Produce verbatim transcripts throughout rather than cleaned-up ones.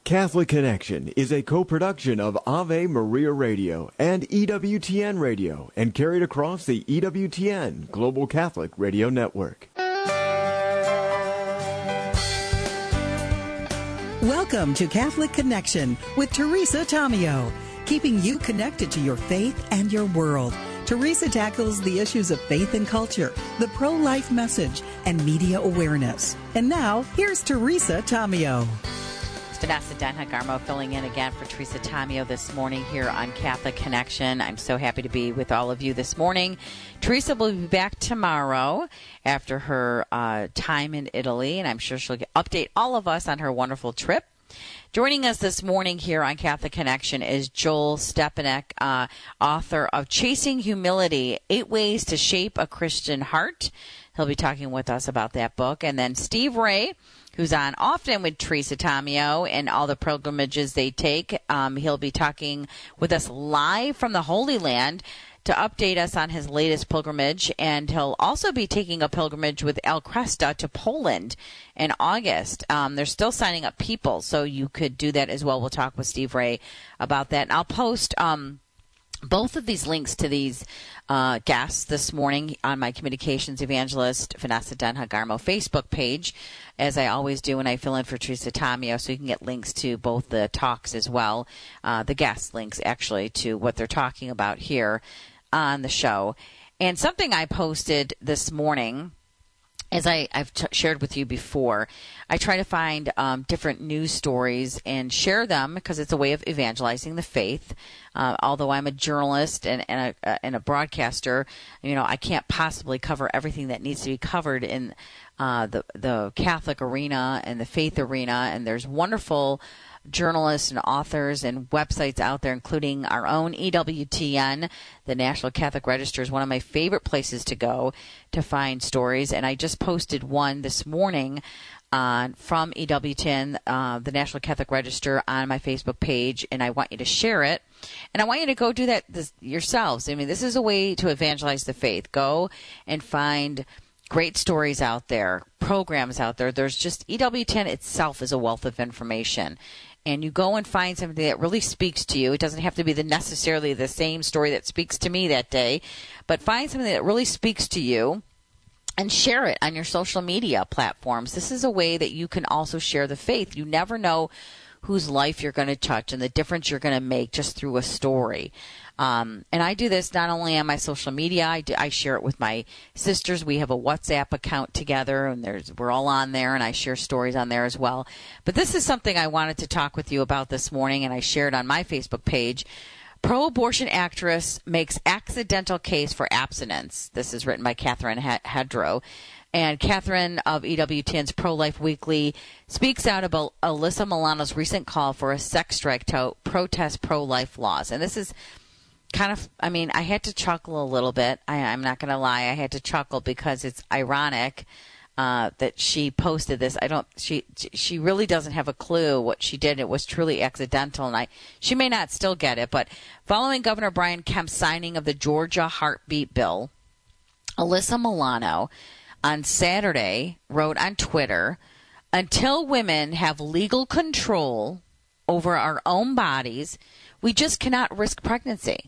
Catholic Connection is a co-production of Ave Maria Radio and E W T N Radio and carried across the E W T N Global Catholic Radio Network. Welcome to Catholic Connection with Teresa Tomeo, keeping you connected to your faith and your world. Teresa tackles the issues of faith and culture, the pro-life message, and media awareness. And now, here's Teresa Tomeo. Vanessa Denha-Garmo filling in again for Teresa Tomeo this morning here on Catholic Connection. I'm so happy to be with all of you this morning. Teresa will be back tomorrow after her uh, time in Italy, and I'm sure she'll get, update all of us on her wonderful trip. Joining us this morning here on Catholic Connection is Joel Stepanek, uh, author of Chasing Humility, Eight Ways to Shape a Christian Heart. He'll be talking with us about that book. And then Steve Ray, who's on often with Teresa Tomeo and all the pilgrimages they take. Um, he'll be talking with us live from the Holy Land to update us on his latest pilgrimage, and he'll also be taking a pilgrimage with El Cresta to Poland in August. Um, they're still signing up people, so you could do that as well. We'll talk with Steve Ray about that. And I'll post um, both of these links to these uh, guests this morning on my communications evangelist Vanessa Denha-Garmo Facebook page, as I always do when I fill in for Teresa Tomeo, so you can get links to both the talks as well, uh, the guest links actually to what they're talking about here on the show. And something I posted this morning, as I, I've t- shared with you before, I try to find um, different news stories and share them because it's a way of evangelizing the faith. Uh, although I'm a journalist and, and, a, and a broadcaster, you know, I can't possibly cover everything that needs to be covered in uh, the, the Catholic arena and the faith arena. And there's wonderful journalists and authors and websites out there, including our own E W T N. The National Catholic Register is one of my favorite places to go to find stories. And I just posted one this morning uh, from E W T N, uh, the National Catholic Register, on my Facebook page, and I want you to share it. And I want you to go do that this, yourselves. I mean, this is a way to evangelize the faith. Go and find great stories out there, programs out there. There's just E W T N itself is a wealth of information. And you go and find something that really speaks to you. It doesn't have to be the necessarily the same story that speaks to me that day, but find something that really speaks to you and share it on your social media platforms. This is a way that you can also share the faith. You never know whose life you're going to touch and the difference you're going to make just through a story. Um, and I do this not only on my social media, I, do, I share it with my sisters. We have a WhatsApp account together, and there's we're all on there, and I share stories on there as well. But this is something I wanted to talk with you about this morning, and I shared on my Facebook page. Pro-abortion actress makes accidental case for abstinence. This is written by Catherine Hedro. And Catherine of E W T N's Pro-Life Weekly speaks out about Alyssa Milano's recent call for a sex strike to protest pro-life laws. And this is kind of, I mean, I had to chuckle a little bit. I, I'm not going to lie. I had to chuckle because it's ironic uh, that she posted this. I don't, she, she really doesn't have a clue what she did. It was truly accidental, and I, she may not still get it. But following Governor Brian Kemp's signing of the Georgia Heartbeat Bill, Alyssa Milano on Saturday wrote on Twitter, "Until women have legal control over our own bodies, we just cannot risk pregnancy."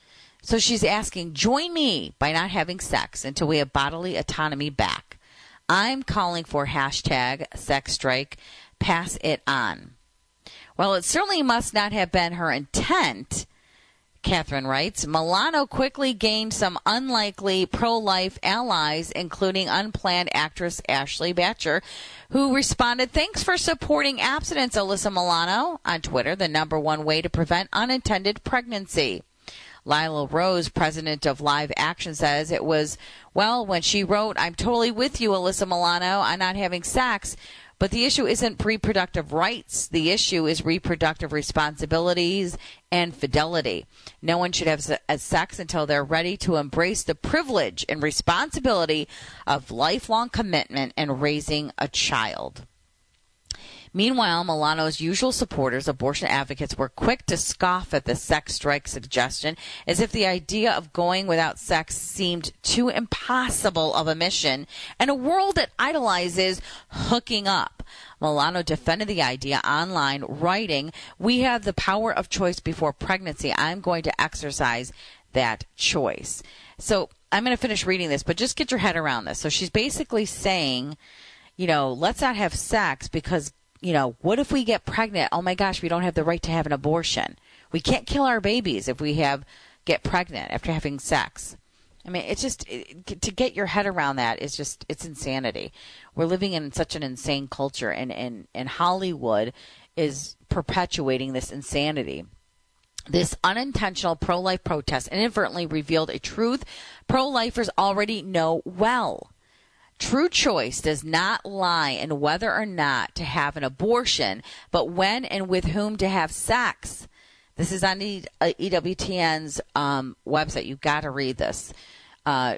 So she's asking, join me by not having sex until we have bodily autonomy back. I'm calling for hashtag sex strike, pass it on. Well, it certainly must not have been her intent, Catherine writes. Milano quickly gained some unlikely pro-life allies, including unplanned actress Ashley Batcher, who responded, "Thanks for supporting abstinence, Alyssa Milano," on Twitter, the number one way to prevent unintended pregnancy. Lila Rose, president of Live Action, says it was, well, when she wrote, "I'm totally with you, Alyssa Milano, on not having sex, but the issue isn't reproductive rights. The issue is reproductive responsibilities and fidelity. No one should have sex until they're ready to embrace the privilege and responsibility of lifelong commitment and raising a child." Meanwhile, Milano's usual supporters, abortion advocates, were quick to scoff at the sex strike suggestion, as if the idea of going without sex seemed too impossible of a mission in a world that idolizes hooking up. Milano defended the idea online, writing, "We have the power of choice before pregnancy. I'm going to exercise that choice." So I'm going to finish reading this, but just get your head around this. So she's basically saying, you know, let's not have sex because, you know, what if we get pregnant? Oh my gosh, we don't have the right to have an abortion. We can't kill our babies if we have get pregnant after having sex. I mean, it's just, it, to get your head around that is just, it's insanity. We're living in such an insane culture, and, and, and Hollywood is perpetuating this insanity. This unintentional pro-life protest inadvertently revealed a truth pro-lifers already know well. True choice does not lie in whether or not to have an abortion, but when and with whom to have sex. This is on E W T N's um, website. You've got to read this. Uh,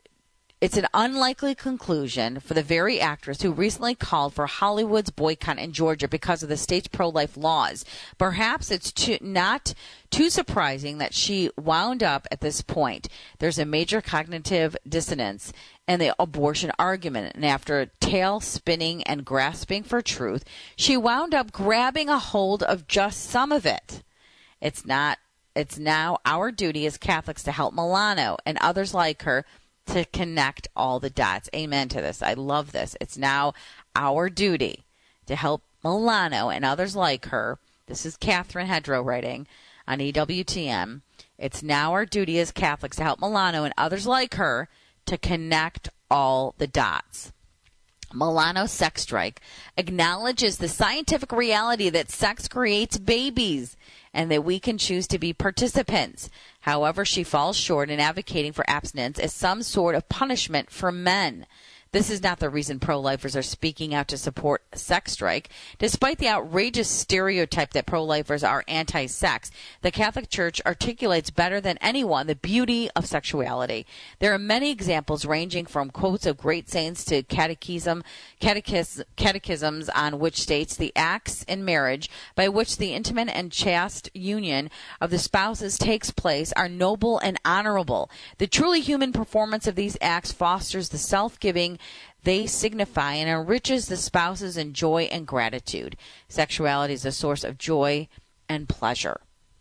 it's an unlikely conclusion for the very actress who recently called for Hollywood's boycott in Georgia because of the state's pro-life laws. Perhaps it's too, not too surprising that she wound up at this point. There's a major cognitive dissonance in the abortion argument, and after tail spinning and grasping for truth, she wound up grabbing a hold of just some of it. It's not. It's now our duty as Catholics to help Milano and others like her to connect all the dots. Amen to this. I love this. It's now our duty to help Milano and others like her. This is Catherine Hedro writing on E W T N. It's now our duty as Catholics to help Milano and others like her to connect all the dots. Milano's sex strike acknowledges the scientific reality that sex creates babies and that we can choose to be participants. However, she falls short in advocating for abstinence as some sort of punishment for men. This is not the reason pro-lifers are speaking out to support a sex strike. Despite the outrageous stereotype that pro-lifers are anti-sex, the Catholic Church articulates better than anyone the beauty of sexuality. There are many examples ranging from quotes of great saints to catechism, catechis, catechisms on which states the acts in marriage by which the intimate and chaste union of the spouses takes place are noble and honorable. The truly human performance of these acts fosters the self-giving they signify and enriches the spouses in joy and gratitude. Sexuality is a source of joy and pleasure.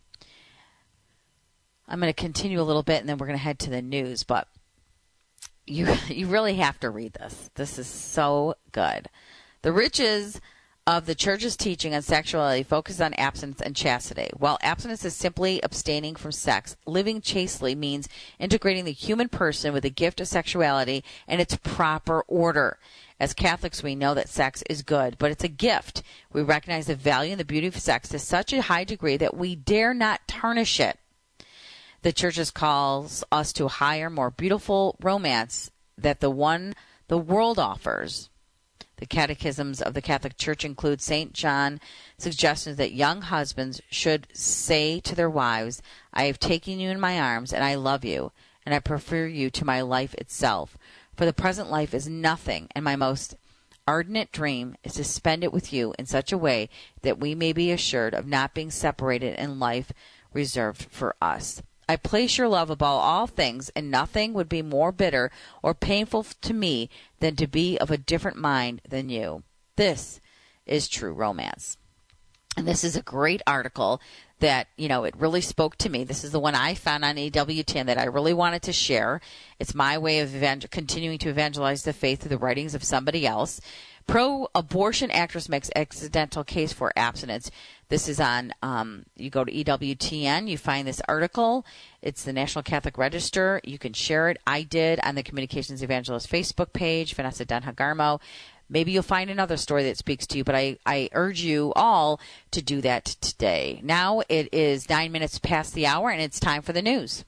I'm going to continue a little bit and then we're going to head to the news, but you you really have to read this. This is so good. The riches of the Church's teaching on sexuality focus on abstinence and chastity. While abstinence is simply abstaining from sex, living chastely means integrating the human person with the gift of sexuality in its proper order. As Catholics, we know that sex is good, but it's a gift. We recognize the value and the beauty of sex to such a high degree that we dare not tarnish it. The Church calls us to a higher, more beautiful romance that the one the world offers. The catechisms of the Catholic Church include Saint John's suggestions that young husbands should say to their wives, "I have taken you in my arms, and I love you, and I prefer you to my life itself. For the present life is nothing, and my most ardent dream is to spend it with you in such a way that we may be assured of not being separated in life reserved for us. I place your love above all things, and nothing would be more bitter or painful to me than to be of a different mind than you." This is true romance. And this is a great article that, you know, it really spoke to me. This is the one I found on E W T N that I really wanted to share. It's my way of evangel- continuing to evangelize the faith through the writings of somebody else. Pro-abortion actress makes accidental case for abstinence. This is on, um, you go to E W T N, you find this article. It's the National Catholic Register. You can share it. I did on the Communications Evangelist Facebook page, Vanessa Denha-Garmo. Maybe you'll find another story that speaks to you, but I, I urge you all to do that today. Now it is nine minutes past the hour, and it's time for the news.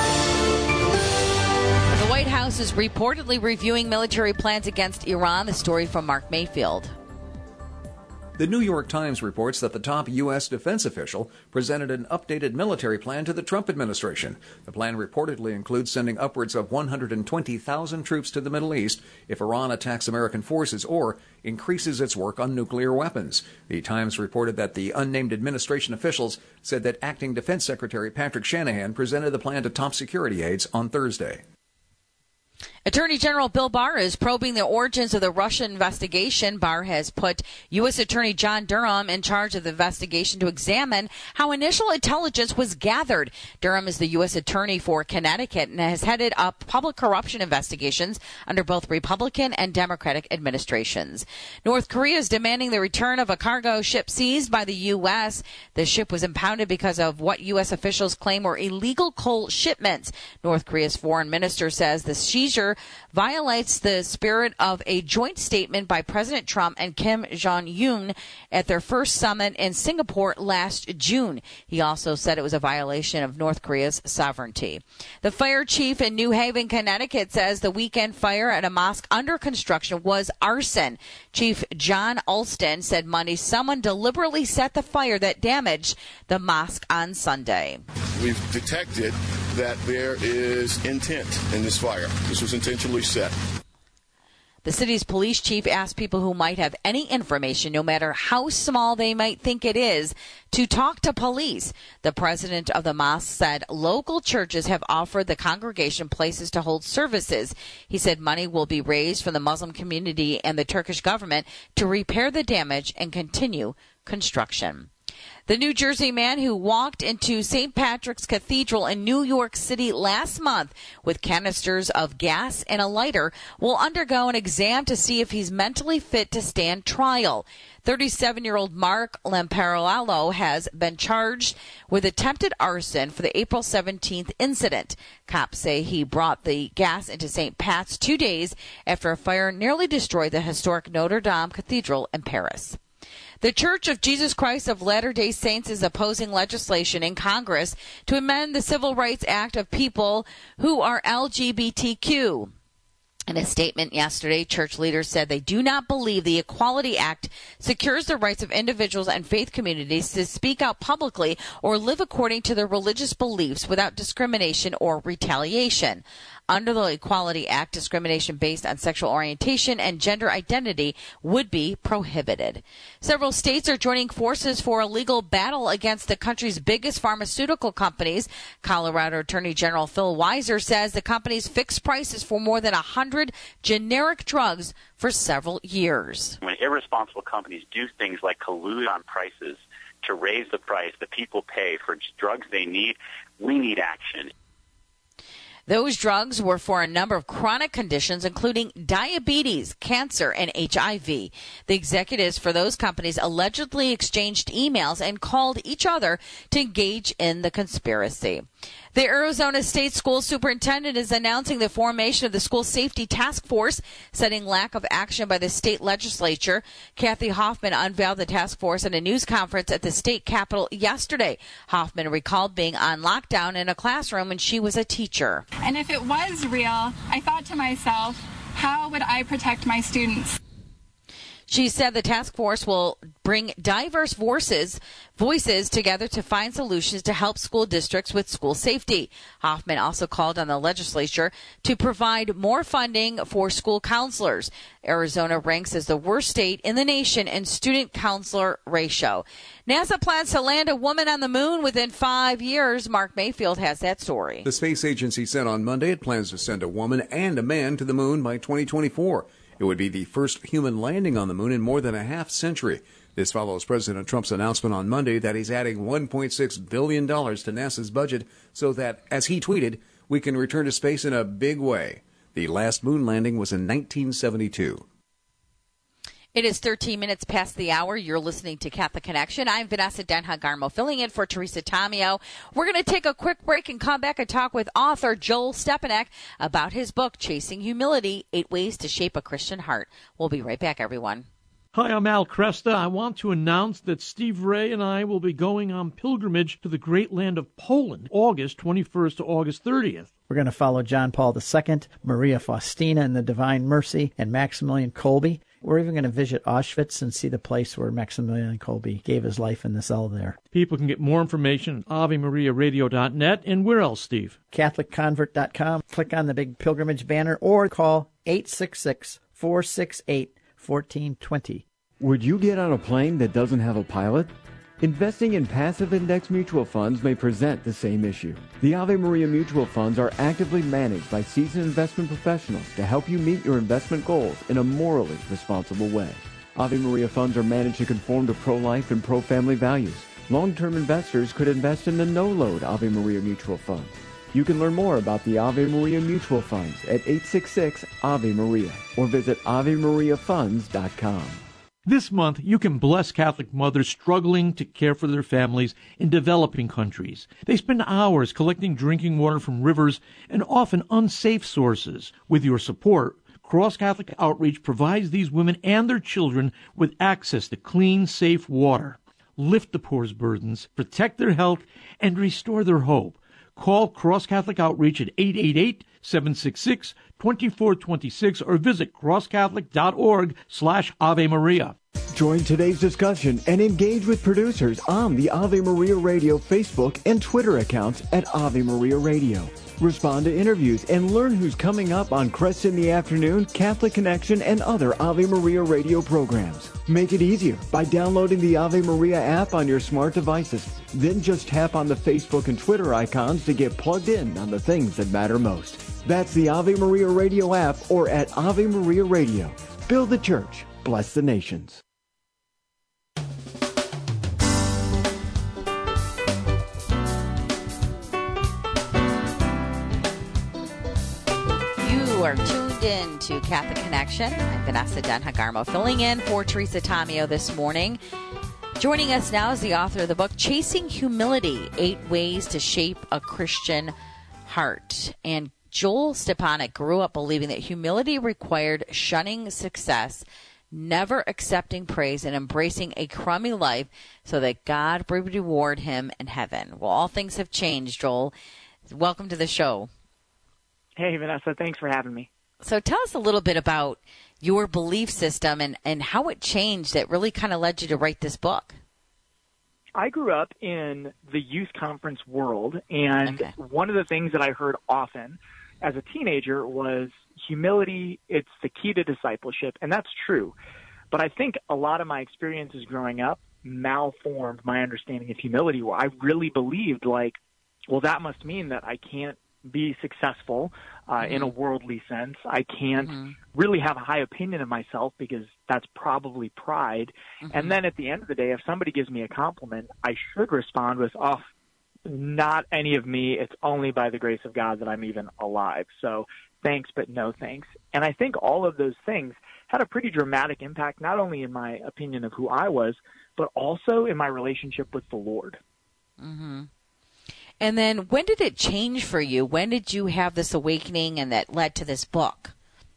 The White House is reportedly reviewing military plans against Iran. The story from Mark Mayfield. The New York Times reports that the top U S defense official presented an updated military plan to the Trump administration. The plan reportedly includes sending upwards of one hundred twenty thousand troops to the Middle East if Iran attacks American forces or increases its work on nuclear weapons. The Times reported that the unnamed administration officials said that Acting Defense Secretary Patrick Shanahan presented the plan to top security aides on Thursday. Attorney General Bill Barr is probing the origins of the Russia investigation. Barr has put U S. Attorney John Durham in charge of the investigation to examine how initial intelligence was gathered. Durham is the U S. Attorney for Connecticut and has headed up public corruption investigations under both Republican and Democratic administrations. North Korea is demanding the return of a cargo ship seized by the U S. The ship was impounded because of what U S officials claim were illegal coal shipments. North Korea's foreign minister says the seizure violates the spirit of a joint statement by President Trump and Kim Jong-un at their first summit in Singapore last June. He also said it was a violation of North Korea's sovereignty. The fire chief in New Haven, Connecticut, says the weekend fire at a mosque under construction was arson. Chief John Alston said Monday someone deliberately set the fire that damaged the mosque on Sunday. We've detected that there is intent in this fire. This was intentionally set. The city's police chief asked people who might have any information, no matter how small they might think it is, to talk to police. The president of the mosque said local churches have offered the congregation places to hold services. He said money will be raised from the Muslim community and the Turkish government to repair the damage and continue construction. The New Jersey man who walked into Saint Patrick's Cathedral in New York City last month with canisters of gas and a lighter will undergo an exam to see if he's mentally fit to stand trial. thirty-seven-year-old Mark Lamparello has been charged with attempted arson for the April seventeenth incident. Cops say he brought the gas into Saint Pat's two days after a fire nearly destroyed the historic Notre Dame Cathedral in Paris. The Church of Jesus Christ of Latter-day Saints is opposing legislation in Congress to amend the Civil Rights Act of people who are L G B T Q. In a statement yesterday, church leaders said they do not believe the Equality Act secures the rights of individuals and faith communities to speak out publicly or live according to their religious beliefs without discrimination or retaliation. Under the Equality Act, discrimination based on sexual orientation and gender identity would be prohibited. Several states are joining forces for a legal battle against the country's biggest pharmaceutical companies. Colorado Attorney General Phil Weiser says the companies fixed prices for more than one hundred generic drugs for several years. When irresponsible companies do things like collude on prices to raise the price that people pay for drugs they need, we need action. Those drugs were for a number of chronic conditions, including diabetes, cancer, and H I V. The executives for those companies allegedly exchanged emails and called each other to engage in the conspiracy. The Arizona State School Superintendent is announcing the formation of the School Safety Task Force, citing lack of action by the state legislature. Kathy Hoffman unveiled the task force at a news conference at the state capitol yesterday. Hoffman recalled being on lockdown in a classroom when she was a teacher. And if it was real, I thought to myself, how would I protect my students? She said the task force will bring diverse voices, voices together to find solutions to help school districts with school safety. Hoffman also called on the legislature to provide more funding for school counselors. Arizona ranks as the worst state in the nation in student counselor ratio. NASA plans to land a woman on the moon within five years. Mark Mayfield has that story. The space agency said on Monday it plans to send a woman and a man to the moon by twenty twenty-four. It would be the first human landing on the moon in more than a half century. This follows President Trump's announcement on Monday that he's adding one point six billion dollars to NASA's budget so that, as he tweeted, we can return to space in a big way. The last moon landing was in nineteen seventy-two. It is thirteen minutes past the hour. You're listening to Catholic Connection. I'm Vanessa Denha-Garmo, filling in for Teresa Tomeo. We're going to take a quick break and come back and talk with author Joel Stepanek about his book, Chasing Humility, Eight Ways to Shape a Christian Heart. We'll be right back, everyone. Hi, I'm Al Cresta. I want to announce that Steve Ray and I will be going on pilgrimage to the great land of Poland, August twenty-first to August thirtieth. We're going to follow John Paul the Second, Maria Faustina in the Divine Mercy, and Maximilian Kolbe. We're even going to visit Auschwitz and see the place where Maximilian Kolbe gave his life in the cell there. People can get more information at ave maria radio dot net. And where else, Steve? Catholic Convert dot com. Click on the big pilgrimage banner or call eight six six, four six eight, one four two zero. Would you get on a plane that doesn't have a pilot? Investing in passive index mutual funds may present the same issue. The Ave Maria mutual funds are actively managed by seasoned investment professionals to help you meet your investment goals in a morally responsible way. Ave Maria funds are managed to conform to pro-life and pro-family values. Long-term investors could invest in the no-load Ave Maria mutual funds. You can learn more about the Ave Maria mutual funds at eight six six Ave Maria or visit ave maria funds dot com. This month, you can bless Catholic mothers struggling to care for their families in developing countries. They spend hours collecting drinking water from rivers and often unsafe sources. With your support, Cross Catholic Outreach provides these women and their children with access to clean, safe water. Lift the poor's burdens, protect their health, and restore their hope. Call Cross Catholic Outreach at eight eight eight, seven six six, two four two six or visit crosscatholic.org slash Ave Maria. Join today's discussion and engage with producers on the Ave Maria Radio Facebook and Twitter accounts at Ave Maria Radio. Respond to interviews and learn who's coming up on Crest in the Afternoon, Catholic Connection, and other Ave Maria Radio programs. Make it easier by downloading the Ave Maria app on your smart devices. Then just tap on the Facebook and Twitter icons to get plugged in on the things that matter most. That's the Ave Maria Radio app or at Ave Maria Radio. Build the church. Bless the nations. You are tuned in to Catholic Connection. I'm Vanessa Denha-Garmo, filling in for Teresa Tomeo this morning. Joining us now is the author of the book, Chasing Humility, Eight Ways to Shape a Christian Heart. And Joel Stepanek grew up believing that humility required shunning success, never accepting praise, and embracing a crummy life so that God would reward him in heaven. Well, all things have changed, Joel. Welcome to the show. Hey, Vanessa. Thanks for having me. So tell us a little bit about your belief system and, and how it changed that really kind of led you to write this book. I grew up in the youth conference world, and Okay. one of the things that I heard often as a teenager was humility, it's the key to discipleship, and that's true. But I think a lot of my experiences growing up malformed my understanding of humility, where I really believed, like, well, that must mean that I can't be successful uh, mm-hmm. in a worldly sense. I can't mm-hmm. really have a high opinion of myself because that's probably pride. Mm-hmm. And then at the end of the day, if somebody gives me a compliment, I should respond with, oh, not any of me. It's only by the grace of God that I'm even alive. So thanks, but no thanks. And I think all of those things had a pretty dramatic impact, not only in my opinion of who I was, but also in my relationship with the Lord. Mm-hmm. And then when did it change for you? When did you have this awakening and that led to this book?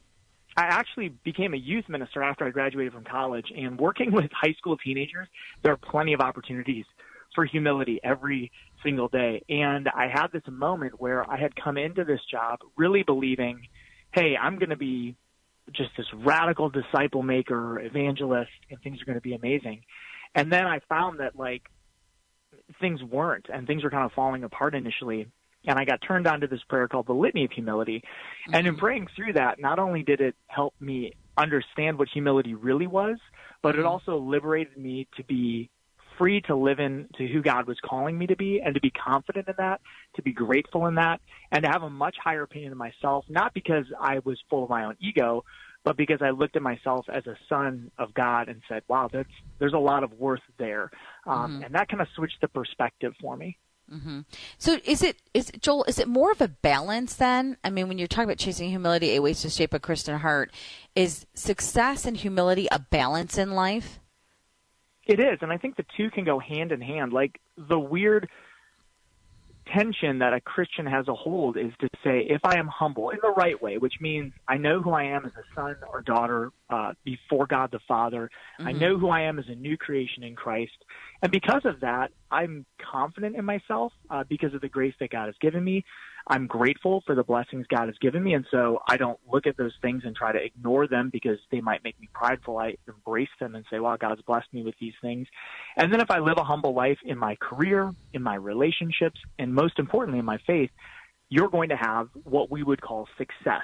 I actually became a youth minister after I graduated from college, and working with high school teenagers, there are plenty of opportunities for humility every single day. And I had this moment where I had come into this job really believing, hey, I'm going to be just this radical disciple maker, evangelist, and things are going to be amazing. And then I found that, like, things weren't, and things were kind of falling apart initially. And I got turned on to this prayer called the Litany of Humility. Mm-hmm. And in praying through that, not only did it help me understand what humility really was, but it also liberated me to be free to live into who God was calling me to be, and to be confident in that, to be grateful in that, and to have a much higher opinion of myself, not because I was full of my own ego, but because I looked at myself as a son of God and said, wow, that's, there's a lot of worth there. Um, mm-hmm. And that kind of switched the perspective for me. Mm-hmm. So is it, is it, Joel, is it more of a balance then? I mean, when you're talking about chasing humility, eight ways to shape a Christian heart, is success and humility a balance in life? It is. And I think the two can go hand in hand. Like, the weird tension that a Christian has a hold is to say, if I am humble in the right way, which means I know who I am as a son or daughter uh, before God the Father, mm-hmm. I know who I am as a new creation in Christ, and because of that, I'm confident in myself uh, because of the grace that God has given me. I'm grateful for the blessings God has given me, and so I don't look at those things and try to ignore them because they might make me prideful. I embrace them and say, wow, God's blessed me with these things. And then if I live a humble life in my career, in my relationships, and most importantly in my faith, you're going to have what we would call success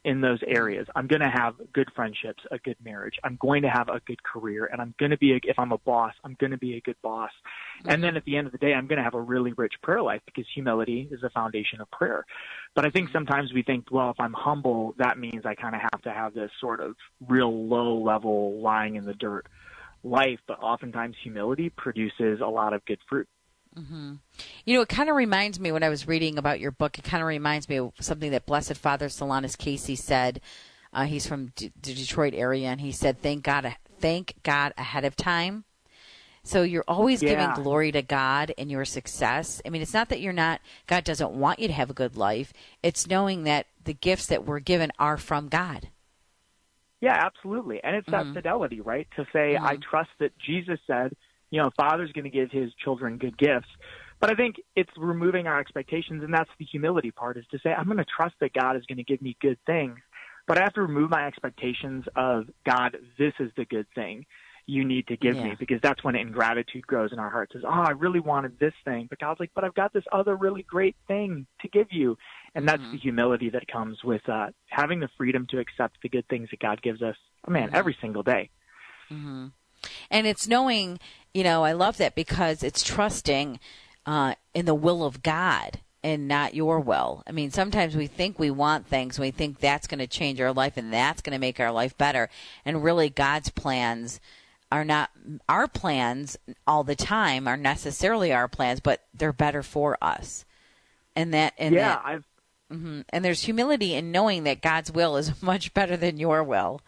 in those areas. I'm going to have good friendships, a good marriage. I'm going to have a good career, and I'm going to be, a, if I'm a boss, I'm going to be a good boss. Mm-hmm. And then at the end of the day, I'm going to have a really rich prayer life because humility is the foundation of prayer. But I think sometimes we think, well, if I'm humble, that means I kind of have to have this sort of real low level lying in the dirt life. But oftentimes humility produces a lot of good fruit. Mm-hmm. You know, it kind of reminds me when I was reading about your book, it kind of reminds me of something that Blessed Father Solanus Casey said. Uh, he's from D- the Detroit area, and he said, thank God, thank God ahead of time. So you're always yeah. giving glory to God in your success. I mean, it's not that you're not, God doesn't want you to have a good life. It's knowing that the gifts that we're given are from God. Yeah, absolutely. And it's mm-hmm. that fidelity, right? To say, mm-hmm. I trust that Jesus said, you know, Father's going to give his children good gifts. But I think it's removing our expectations, and that's the humility part, is to say, I'm going to trust that God is going to give me good things. But I have to remove my expectations of, God, this is the good thing you need to give yeah. me, because that's when ingratitude grows in our hearts. Is, oh, I really wanted this thing. But God's like, but I've got this other really great thing to give you. And that's mm-hmm. the humility that comes with uh, having the freedom to accept the good things that God gives us, oh, man, mm-hmm. every single day. Mm-hmm. And it's knowing, you know, I love that because it's trusting uh, in the will of God and not your will. I mean, sometimes we think we want things, and we think that's going to change our life and that's going to make our life better. And really God's plans are not our plans all the time, are necessarily our plans, but they're better for us. And that, and yeah, that, I've, mm-hmm. and there's humility in knowing that God's will is much better than your will.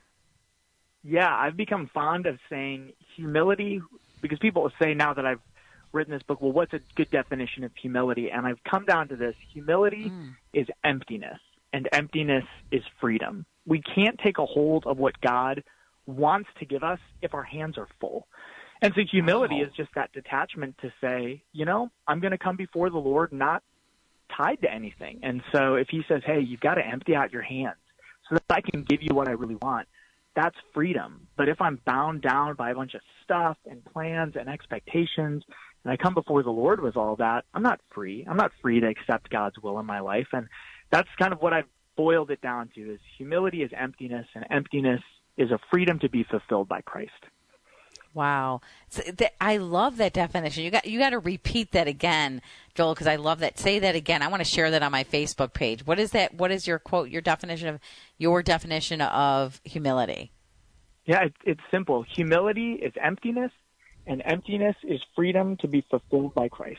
Yeah, I've become fond of saying humility, because people say now that I've written this book, well, what's a good definition of humility? And I've come down to this. Humility mm. is emptiness, and emptiness is freedom. We can't take a hold of what God wants to give us if our hands are full. And so humility wow. is just that detachment to say, you know, I'm going to come before the Lord not tied to anything. And so if he says, hey, you've got to empty out your hands so that I can give you what I really want, that's freedom. But if I'm bound down by a bunch of stuff and plans and expectations, and I come before the Lord with all that, I'm not free. I'm not free to accept God's will in my life. And that's kind of what I've boiled it down to, is humility is emptiness, and emptiness is a freedom to be fulfilled by Christ. Wow. So th- I love that definition. You got you got to repeat that again, Joel, because I love that. Say that again. I want to share that on my Facebook page. What is that? What is your quote, your definition of your definition of humility? Yeah, it, it's simple. Humility is emptiness, and emptiness is freedom to be fulfilled by Christ.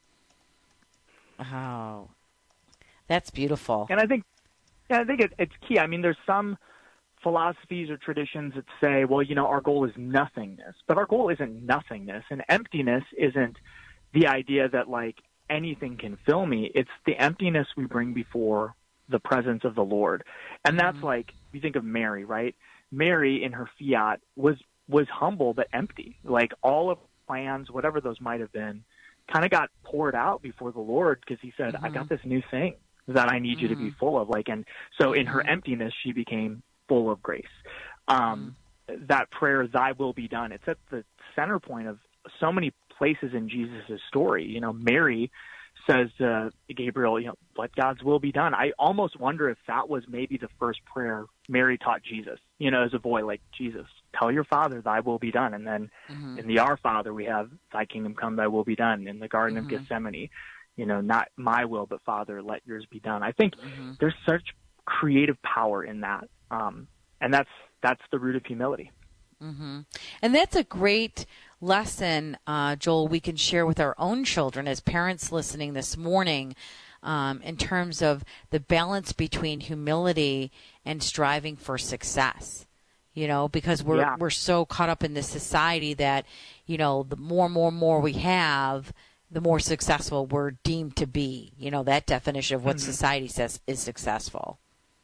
Oh, that's beautiful. And I think, yeah, I think it, it's key. I mean, there's some philosophies or traditions that say, well, you know, our goal is nothingness, but our goal isn't nothingness, and emptiness isn't the idea that like anything can fill me. It's the emptiness we bring before the presence of the Lord. And that's mm-hmm. like, you think of Mary, right? Mary in her fiat was, was humble, but empty. Like all of her plans, whatever those might have been, kind of got poured out before the Lord, because he said, mm-hmm. I got this new thing that I need mm-hmm. you to be full of. Like, and so in her mm-hmm. emptiness, she became full of grace. Um, mm. That prayer, thy will be done, it's at the center point of so many places in Jesus' story. You know, Mary says to Gabriel, you know, let God's will be done. I almost wonder if that was maybe the first prayer Mary taught Jesus, you know, as a boy, like, Jesus, tell your Father, thy will be done. And then mm-hmm. in the Our Father, we have, thy kingdom come, thy will be done. In the Garden mm-hmm. of Gethsemane, you know, not my will, but Father, let yours be done. I think mm-hmm. there's such creative power in that. Um, and that's that's the root of humility. Mm-hmm. And that's a great lesson, uh, Joel, we can share with our own children as parents listening this morning, um, in terms of the balance between humility and striving for success. You know, because we're yeah. we're so caught up in this society that, you know, the more, more, more we have, the more successful we're deemed to be. You know, that definition of what mm-hmm. society says is successful.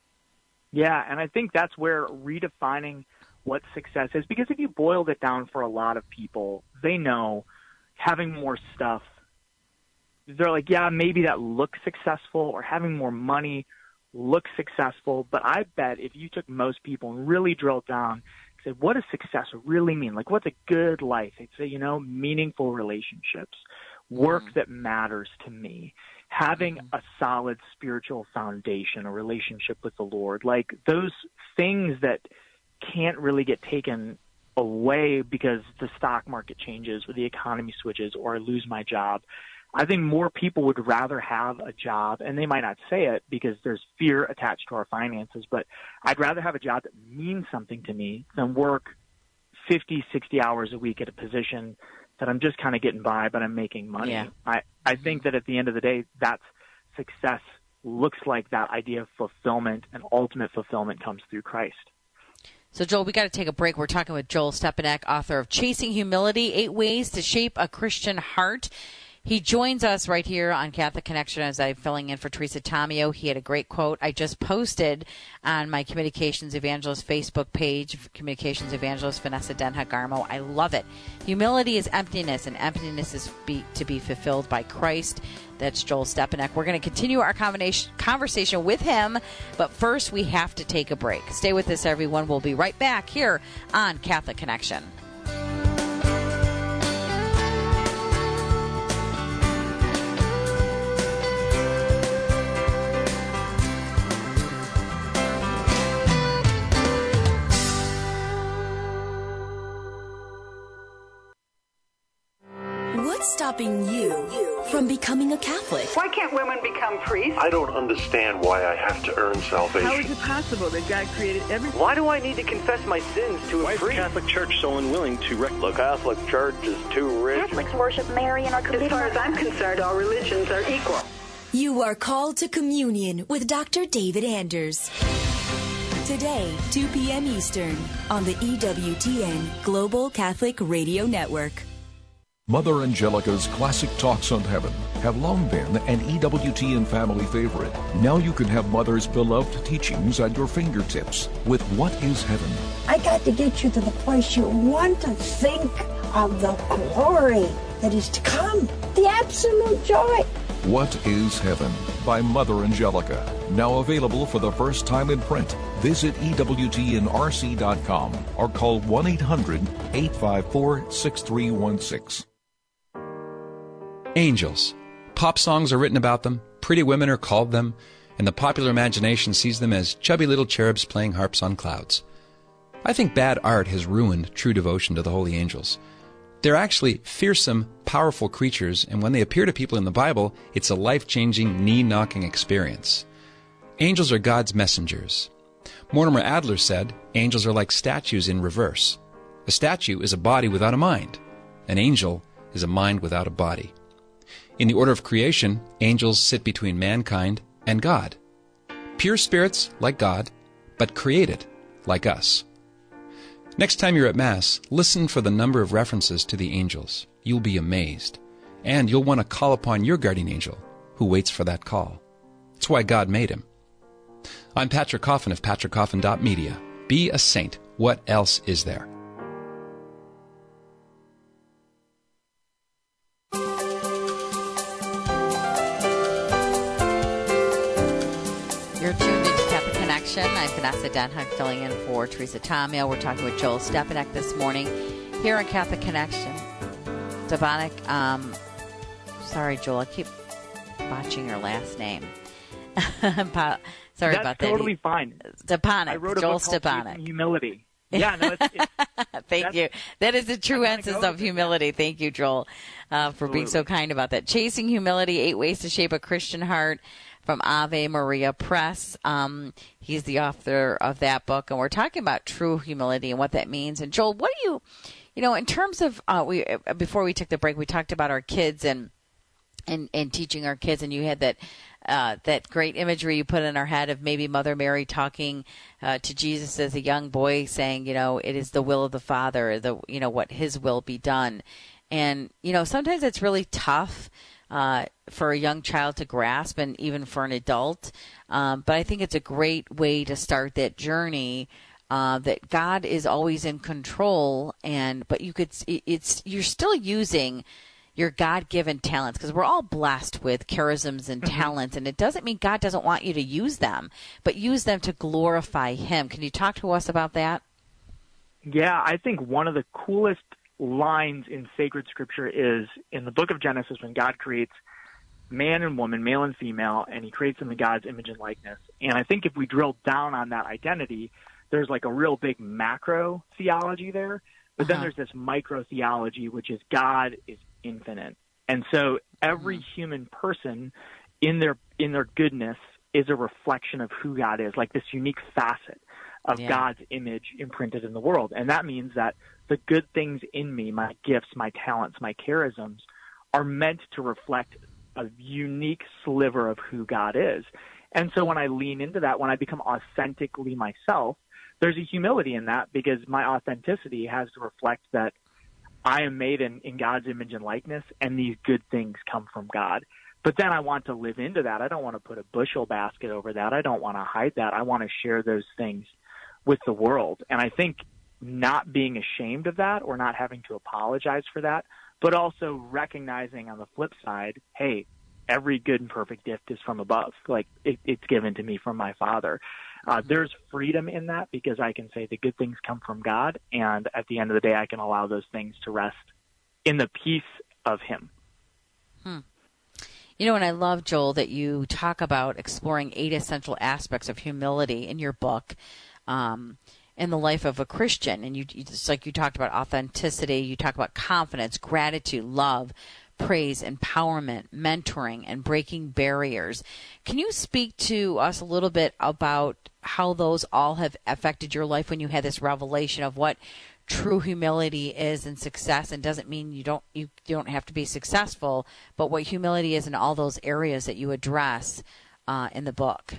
Yeah, and I think that's where redefining what success is, because if you boiled it down for a lot of people, they know having more stuff, they're like, yeah, maybe that looks successful, or having more money looks successful. But I bet if you took most people and really drilled down and said, what does success really mean? Like, what's a good life? They'd say, you know, meaningful relationships, work mm. that matters to me, having a solid spiritual foundation, a relationship with the Lord, like those things that can't really get taken away because the stock market changes or the economy switches or I lose my job. I think more people would rather have a job, and they might not say it because there's fear attached to our finances, but I'd rather have a job that means something to me than work fifty, sixty hours a week at a position that I'm just kind of getting by, but I'm making money. Yeah. I, I think that at the end of the day, that's success looks like that idea of fulfillment, and ultimate fulfillment comes through Christ. So, Joel, we got to take a break. We're talking with Joel Stepanek, author of Chasing Humility, Eight Ways to Shape a Christian Heart. He joins us right here on Catholic Connection as I'm filling in for Teresa Tomeo. He had a great quote I just posted on my Communications Evangelist Facebook page, Communications Evangelist Vanessa Denha Garmo. I love it. Humility is emptiness, and emptiness is be, to be fulfilled by Christ. That's Joel Stepanek. We're going to continue our conversation with him, but first we have to take a break. Stay with us, everyone. We'll be right back here on Catholic Connection. What's stopping you from becoming a Catholic? Why can't women become priests? I don't understand why I have to earn salvation. How is it possible that God created everything? Why do I need to confess my sins to why a priest? Why is the Catholic Church so unwilling to rec- The Catholic Church is too rich. Catholics worship Mary and are committed. As far as I'm concerned, all religions are equal. You are called to communion with Doctor David Anders. Today, two p.m. Eastern, on the E W T N Global Catholic Radio Network. Mother Angelica's Classic Talks on Heaven have long been an E W T N family favorite. Now you can have Mother's beloved teachings at your fingertips with What is Heaven? I got to get you to the place you want to think of the glory that is to come, the absolute joy. What is Heaven by Mother Angelica. Now available for the first time in print. Visit E W T N R C dot com or call one eight hundred eight five four six three one six. Angels. Pop songs are written about them, pretty women are called them, and the popular imagination sees them as chubby little cherubs playing harps on clouds. I think bad art has ruined true devotion to the holy angels. They're actually fearsome, powerful creatures, and when they appear to people in the Bible, it's a life-changing, knee-knocking experience. Angels are God's messengers. Mortimer Adler said, angels are like statues in reverse. A statue is a body without a mind. An angel is a mind without a body. In the order of creation, angels sit between mankind and God. Pure spirits like God, but created like us. Next time you're at Mass, listen for the number of references to the angels. You'll be amazed. And you'll want to call upon your guardian angel, who waits for that call. That's why God made him. I'm Patrick Coffin of patrick coffin dot media. Be a saint. What else is there? You're tuned into Catholic Connection. I'm Vanessa Denha, filling in for Teresa Tomeo. We're talking with Joel Stepanek this morning here on Catholic Connection. Stepanek, um, sorry, Joel, I keep botching your last name. Sorry That's about that. That's totally fine. Stepanek, I wrote a Joel book called Stepanek. Chasing Humility. Yeah, no, it's, it's Thank you. That is the true essence of humility. Thank you, Joel, uh, for being so kind about that. Chasing Humility, Eight Ways to Shape a Christian Heart, from Ave Maria Press. Um, he's the author of that book, and we're talking about true humility and what that means. And Joel, what do you, you know, in terms of, uh, we before we took the break, we talked about our kids and and, and teaching our kids, and you had that uh, that great imagery you put in our head of maybe Mother Mary talking uh, to Jesus as a young boy, saying, you know, it is the will of the Father, the you know what His will be done, and you know sometimes it's really tough. Uh, for a young child to grasp, and even for an adult. Um, but I think it's a great way to start that journey, uh, that God is always in control, and but you could it's you're still using your God-given talents, because we're all blessed with charisms and mm-hmm. talents, and it doesn't mean God doesn't want you to use them, but use them to glorify Him. Can you talk to us about that? Yeah, I think one of the coolest lines in sacred scripture is in the book of Genesis when God creates man and woman, male and female, and he creates them in God's image and likeness. And I think if we drill down on that identity, there's like a real big macro theology there, but uh-huh. then there's this micro theology, which is God is infinite. And so every mm-hmm. human person in their in their goodness is a reflection of who God is, like this unique facet of yeah. God's image imprinted in the world. And that means that the good things in me, my gifts, my talents, my charisms, are meant to reflect a unique sliver of who God is. And so when I lean into that, when I become authentically myself, there's a humility in that, because my authenticity has to reflect that I am made in, in God's image and likeness, and these good things come from God. But then I want to live into that. I don't want to put a bushel basket over that. I don't want to hide that. I want to share those things with the world. And I think not being ashamed of that or not having to apologize for that, but also recognizing on the flip side, hey, every good and perfect gift is from above. Like it, it's given to me from my Father. Uh, there's freedom in that, because I can say the good things come from God, and at the end of the day, I can allow those things to rest in the peace of Him. Hmm. You know, and I love, Joel, that you talk about exploring eight essential aspects of humility in your book, um, in the life of a Christian. And you, it's like you talked about authenticity, you talk about confidence, gratitude, love, praise, empowerment, mentoring, and breaking barriers. Can you speak to us a little bit about how those all have affected your life when you had this revelation of what true humility is and success? And doesn't mean you don't you don't have to be successful, but what humility is in all those areas that you address uh, in the book.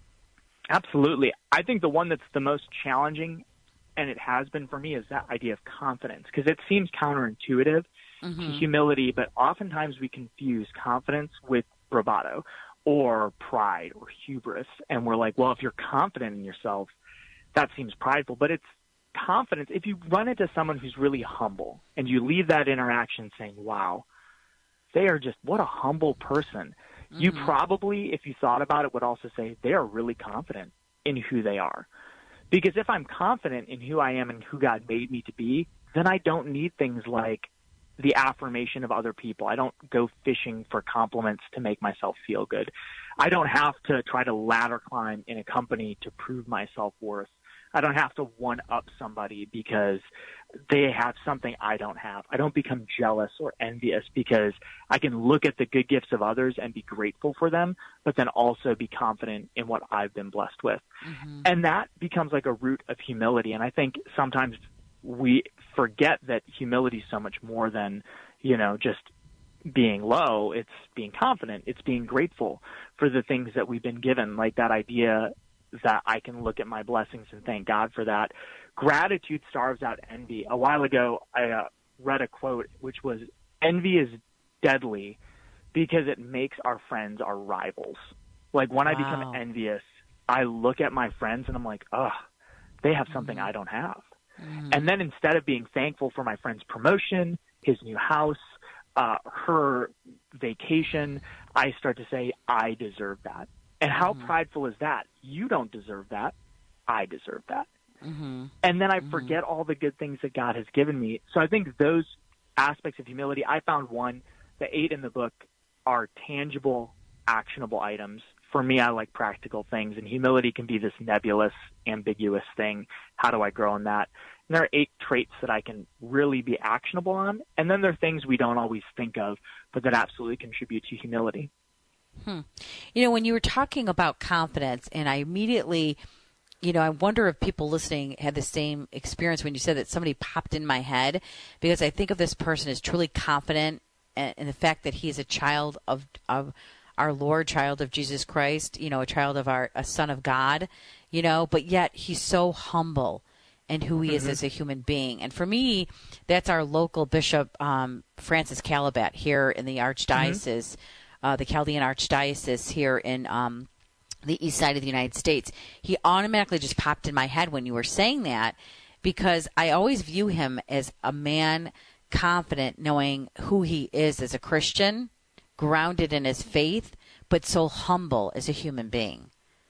Absolutely. I think the one that's the most challenging, and it has been for me, is that idea of confidence, because it seems counterintuitive mm-hmm. to humility, but oftentimes we confuse confidence with bravado or pride or hubris. And we're like, well, if you're confident in yourself, that seems prideful. But it's confidence. If you run into someone who's really humble and you leave that interaction saying, wow, they are just, what a humble person. Mm-hmm. You probably, if you thought about it, would also say they are really confident in who they are. Because if I'm confident in who I am and who God made me to be, then I don't need things like the affirmation of other people. I don't go fishing for compliments to make myself feel good. I don't have to try to ladder climb in a company to prove my self-worth. I don't have to one-up somebody because they have something I don't have. I don't become jealous or envious because I can look at the good gifts of others and be grateful for them, but then also be confident in what I've been blessed with. Mm-hmm. And that becomes like a root of humility. And I think sometimes we forget that humility is so much more than, you know, just being low. It's being confident. It's being grateful for the things that we've been given, like that idea that I can look at my blessings and thank God for that. Gratitude starves out envy. A while ago, I uh, read a quote, which was, envy is deadly because it makes our friends our rivals. Like when wow. I become envious, I look at my friends and I'm like, oh, they have something mm-hmm. I don't have. Mm-hmm. And then instead of being thankful for my friend's promotion, his new house, uh, her vacation, I start to say, I deserve that. And how mm-hmm. prideful is that? You don't deserve that. I deserve that. Mm-hmm. And then I mm-hmm. forget all the good things that God has given me. So I think those aspects of humility, I found one, the eight in the book are tangible, actionable items. For me, I like practical things, and humility can be this nebulous, ambiguous thing. How do I grow in that? And there are eight traits that I can really be actionable on. And then there are things we don't always think of, but that absolutely contribute to humility. Hmm. You know, when you were talking about confidence, and I immediately, you know, I wonder if people listening had the same experience when you said that. Somebody popped in my head, because I think of this person as truly confident in the fact that he is a child of of our Lord, child of Jesus Christ, you know, a child of our, a son of God, you know, but yet he's so humble in who he mm-hmm. is as a human being. And for me, that's our local Bishop um, Francis Calabat here in the Archdiocese. Mm-hmm. Uh, the Chaldean Archdiocese here in um, the east side of the United States. He automatically just popped in my head when you were saying that, because I always view him as a man confident, knowing who he is as a Christian, grounded in his faith, but so humble as a human being.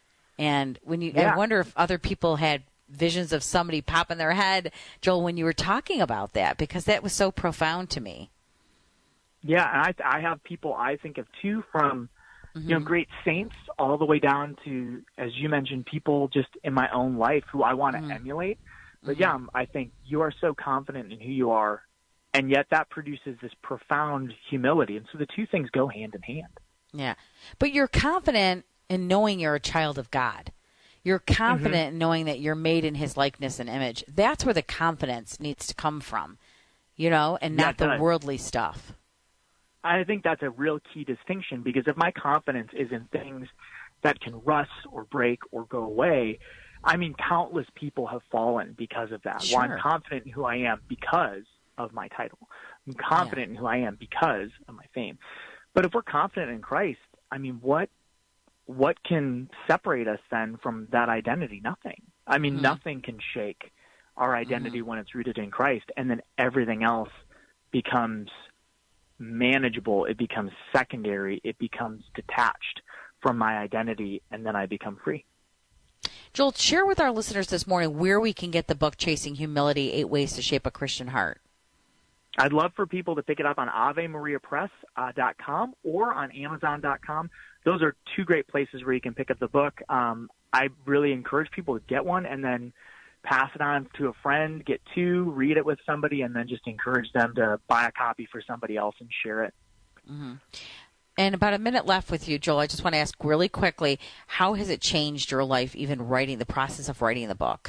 And when you, yeah. I wonder if other people had visions of somebody pop in their head, Joel, when you were talking about that, because that was so profound to me. Yeah, and I, I have people I think of, too, from, mm-hmm. you know, great saints all the way down to, as you mentioned, people just in my own life who I want to mm-hmm. emulate. But, mm-hmm. yeah, I think you are so confident in who you are, and yet that produces this profound humility. And so the two things go hand in hand. Yeah. But you're confident in knowing you're a child of God. You're confident mm-hmm. in knowing that you're made in his likeness and image. That's where the confidence needs to come from, you know, and not the worldly stuff. I think that's a real key distinction, because if my confidence is in things that can rust or break or go away, I mean, countless people have fallen because of that. Sure. Well, I'm confident in who I am because of my title. I'm confident yeah. in who I am because of my fame. But if we're confident in Christ, I mean, what what can separate us then from that identity? Nothing. I mean, mm-hmm. nothing can shake our identity mm-hmm. when it's rooted in Christ, and then everything else becomes manageable. It becomes secondary. It becomes detached from my identity, and then I become free. Joel, share with our listeners this morning where we can get the book, Chasing Humility, Eight Ways to Shape a Christian Heart. I'd love for people to pick it up on ave maria press dot com or on amazon dot com. Those are two great places where you can pick up the book. Um, I really encourage people to get one and then pass it on to a friend, get two, read it with somebody, and then just encourage them to buy a copy for somebody else and share it. Mm-hmm. And about a minute left with you, Joel. I just want to ask really quickly, how has it changed your life, even writing, the process of writing the book?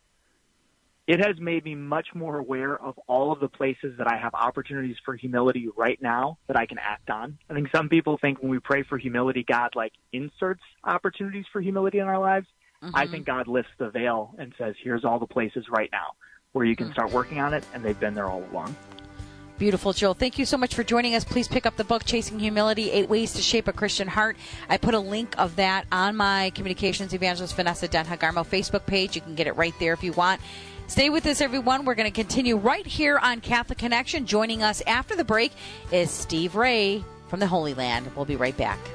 It has made me much more aware of all of the places that I have opportunities for humility right now that I can act on. I think some people think when we pray for humility, God like inserts opportunities for humility in our lives. Mm-hmm. I think God lifts the veil and says, here's all the places right now where you can mm-hmm. start working on it, and they've been there all along. Beautiful, Joel. Thank you so much for joining us. Please pick up the book, Chasing Humility, Eight Ways to Shape a Christian Heart. I put a link of that on my Communications Evangelist Vanessa Denha-Garmo Facebook page. You can get it right there if you want. Stay with us, everyone. We're going to continue right here on Catholic Connection. Joining us after the break is Steve Ray from the Holy Land. We'll be right back.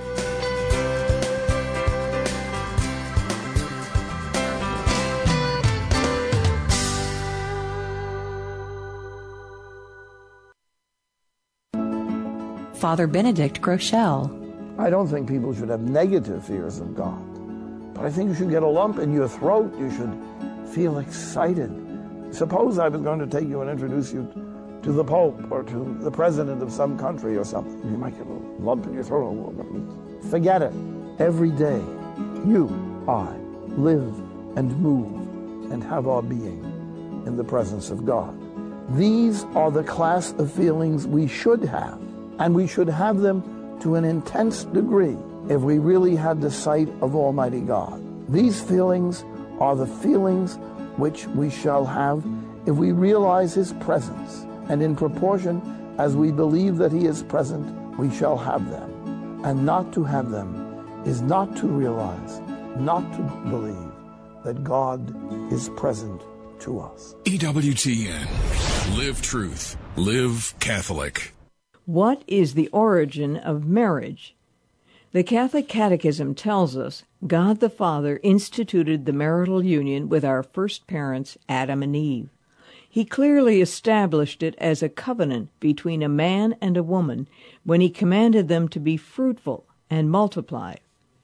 Father Benedict Groeschel. I don't think people should have negative fears of God, but I think you should get a lump in your throat. You should feel excited. Suppose I was going to take you and introduce you to the Pope or to the president of some country or something. You might get a lump in your throat. Forget it. Every day, you, I, live and move and have our being in the presence of God. These are the class of feelings we should have, and we should have them to an intense degree if we really had the sight of Almighty God. These feelings are the feelings which we shall have if we realize His presence, and in proportion as we believe that He is present, we shall have them. And not to have them is not to realize, not to believe that God is present to us. E W T N. Live truth. Live Catholic. What is the origin of marriage? The Catholic Catechism tells us God the Father instituted the marital union with our first parents, Adam and Eve. He clearly established it as a covenant between a man and a woman when He commanded them to be fruitful and multiply.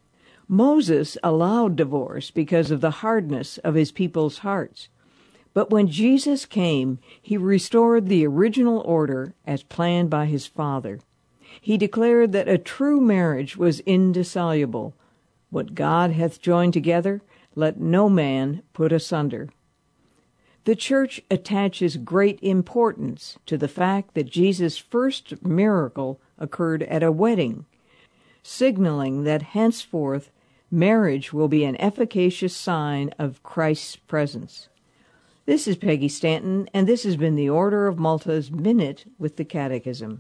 Moses allowed divorce because of the hardness of his people's hearts. But when Jesus came, He restored the original order as planned by His Father. He declared that a true marriage was indissoluble. What God hath joined together, let no man put asunder. The Church attaches great importance to the fact that Jesus' first miracle occurred at a wedding, signaling that henceforth marriage will be an efficacious sign of Christ's presence. This is Peggy Stanton, and this has been the Order of Malta's Minute with the Catechism.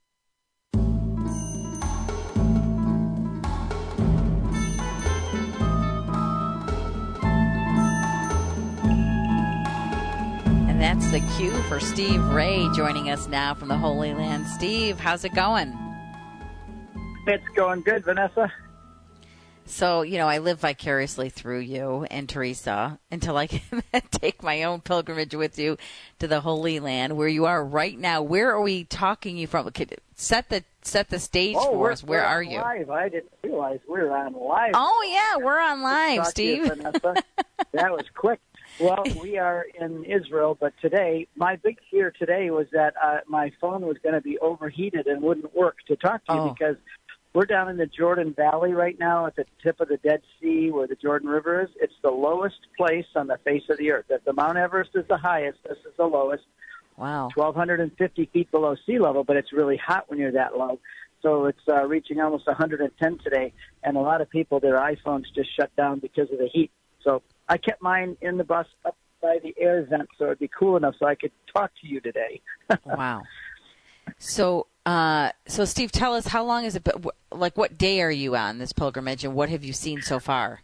And that's the cue for Steve Ray joining us now from the Holy Land. Steve, how's it going? It's going good, Vanessa. So, you know, I live vicariously through you and Teresa until I can take my own pilgrimage with you to the Holy Land, where you are right now. Where are we talking you from? Set the set the stage oh, for us. Where are you? Live. I didn't realize we were on live. Oh, yeah, we're on live, Steve. You, that was quick. Well, we are in Israel, but today, my big fear today was that uh, my phone was going to be overheated and wouldn't work to talk to you oh. because we're down in the Jordan Valley right now at the tip of the Dead Sea where the Jordan River is. It's the lowest place on the face of the earth. If the Mount Everest is the highest, this is the lowest. Wow. twelve fifty feet below sea level, but it's really hot when you're that low. So it's uh, reaching almost one hundred ten today, and a lot of people, their iPhones just shut down because of the heat. So I kept mine in the bus up by the air vent so it'd be cool enough so I could talk to you today. Wow. So, uh, so Steve, tell us, how long is it, like what day are you on this pilgrimage and what have you seen so far?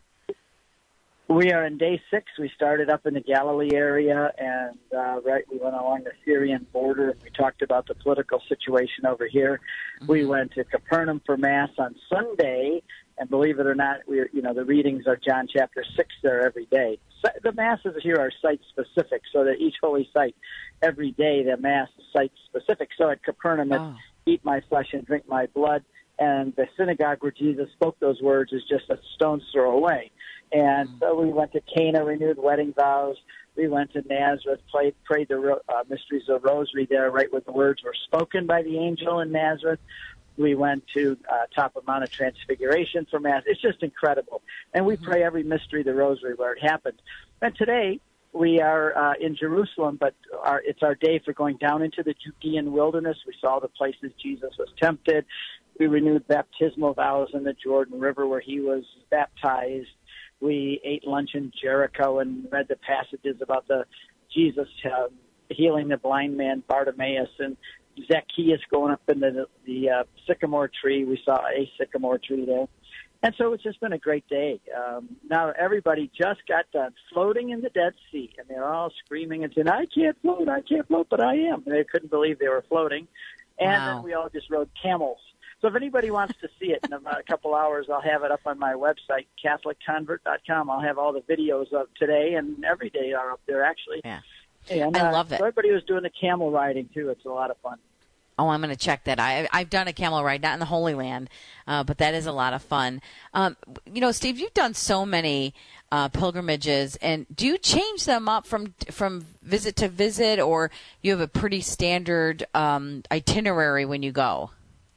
We are in day six. We started up in the Galilee area, and uh, right, we went along the Syrian border, and we talked about the political situation over here. Mm-hmm. We went to Capernaum for Mass on Sunday, and believe it or not, we you know the readings are John chapter six there every day. So the Masses here are site-specific, so that each holy site, every day, the Mass is site-specific. So at Capernaum, it's oh. eat my flesh and drink my blood, and the synagogue where Jesus spoke those words is just a stone's throw away. And so we went to Cana, renewed wedding vows. We went to Nazareth, played, prayed the uh, mysteries of Rosary there, right where the words were spoken by the angel in Nazareth. We went to uh, top of Mount of Transfiguration for Mass. It's just incredible. And we pray every mystery of the Rosary where it happened. And today we are uh, in Jerusalem, but our, it's our day for going down into the Judean wilderness. We saw the places Jesus was tempted. We renewed baptismal vows in the Jordan River where he was baptized. We ate lunch in Jericho and read the passages about the Jesus uh, healing the blind man Bartimaeus and Zacchaeus going up in the, the uh, sycamore tree. We saw a sycamore tree there. And so it's just been a great day. Um, now everybody just got done floating in the Dead Sea, and they're all screaming and saying, I can't float, I can't float, but I am. And they couldn't believe they were floating. And wow. then we all just rode camels. So if anybody wants to see it in about a couple hours, I'll have it up on my website, Catholic Convert dot com. I'll have all the videos of today, and every day are up there, actually. Yeah. And, I uh, love it. So everybody was doing the camel riding, too. It's a lot of fun. Oh, I'm going to check that. I, I've done a camel ride, not in the Holy Land, uh, but that is a lot of fun. Um, you know, Steve, you've done so many uh, pilgrimages, and do you change them up from from visit to visit, or you have a pretty standard um, itinerary when you go?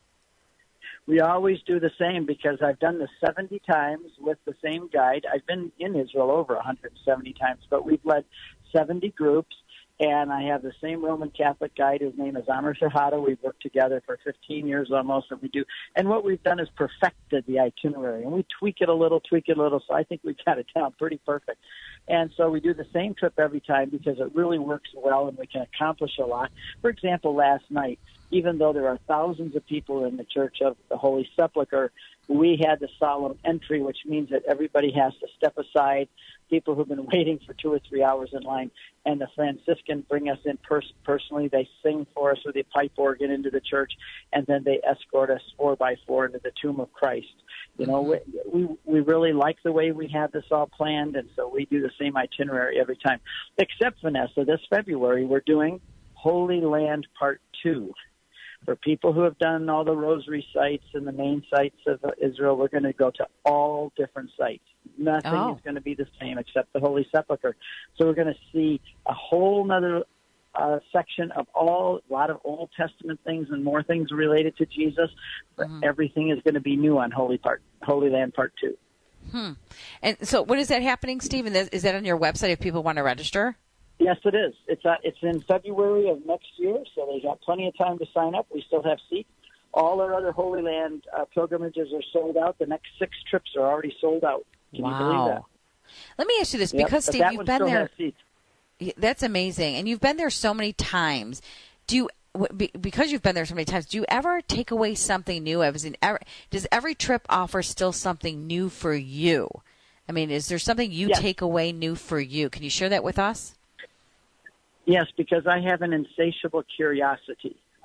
We always do the same because I've done this seventy times with the same guide. I've been in Israel over one hundred seventy times, but we've led seventy groups. And I have the same Roman Catholic guide. His name is Amr Shahada. We've worked together for fifteen years almost, and we do. And what we've done is perfected the itinerary, and we tweak it a little, tweak it a little. So I think we've got it down pretty perfect. And so we do the same trip every time because it really works well, and we can accomplish a lot. For example, last night, even though there are thousands of people in the Church of the Holy Sepulchre, we had the solemn entry, which means that everybody has to step aside, people who've been waiting for two or three hours in line, and the Franciscans bring us in pers- personally. They sing for us with a pipe organ into the church, and then they escort us four by four into the tomb of Christ. You know, we, we we really like the way we have this all planned, and so we do the same itinerary every time. Except, Vanessa, this February we're doing Holy Land Part two. For people who have done all the rosary sites and the main sites of Israel, we're going to go to all different sites. Nothing oh. is going to be the same except the Holy Sepulchre. So we're going to see a whole other uh, section of all, a lot of Old Testament things and more things related to Jesus. But mm-hmm. everything is going to be new on Holy Part, Holy Land Part two. Hmm. And so when is that happening, Stephen? Is that on your website if people want to register? Yes, it is. It's uh, it's in February of next year, so they've got plenty of time to sign up. We still have seats. All our other Holy Land uh, pilgrimages are sold out. The next six trips are already sold out. Can wow. you believe that? Let me ask you this, yep, because, Steve, you've been there. That's amazing. And you've been there so many times. Do you, because you've been there so many times, do you ever take away something new? Does every trip offer still something new for you? I mean, is there something you yes. take away new for you? Can you share that with us? Yes, because I have an insatiable curiosity.